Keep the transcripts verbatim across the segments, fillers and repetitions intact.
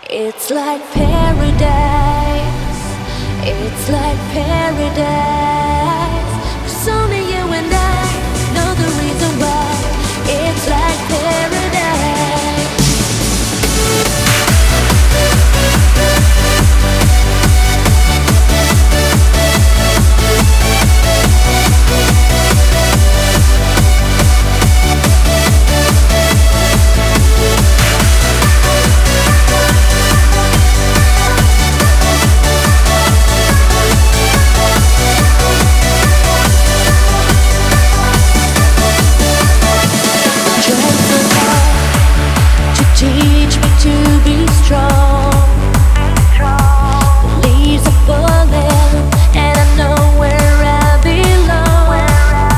It's like paradise. It's like paradise. 'Cause only you and I know the reason why. It's like paradise. Teach me to be strong. The leaves are falling, and I know where I belong.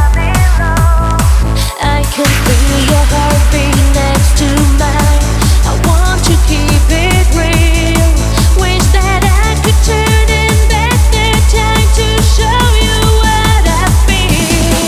I can feel your heartbeat next to mine. I want to keep it real. Wish that I could turn in back the time to show you what I feel.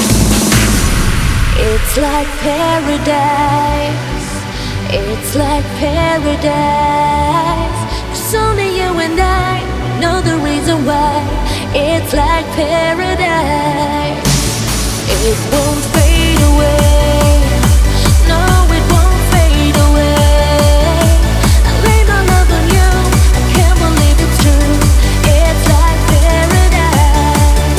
It's like paradise. It's like paradise. 'Cause only you and I know the reason why. It's like paradise. It won't fade away. No, it won't fade away. I lay my love on you. I can't believe it's true. It's like paradise.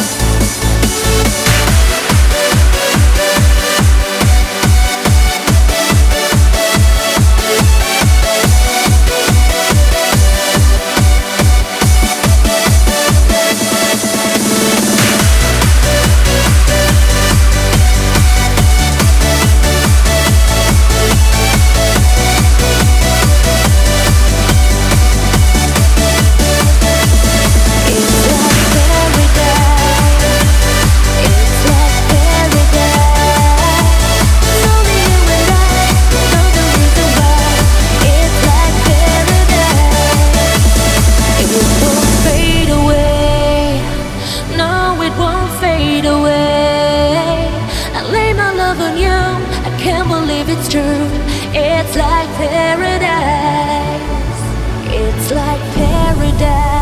It's true, it's like paradise. It's like paradise.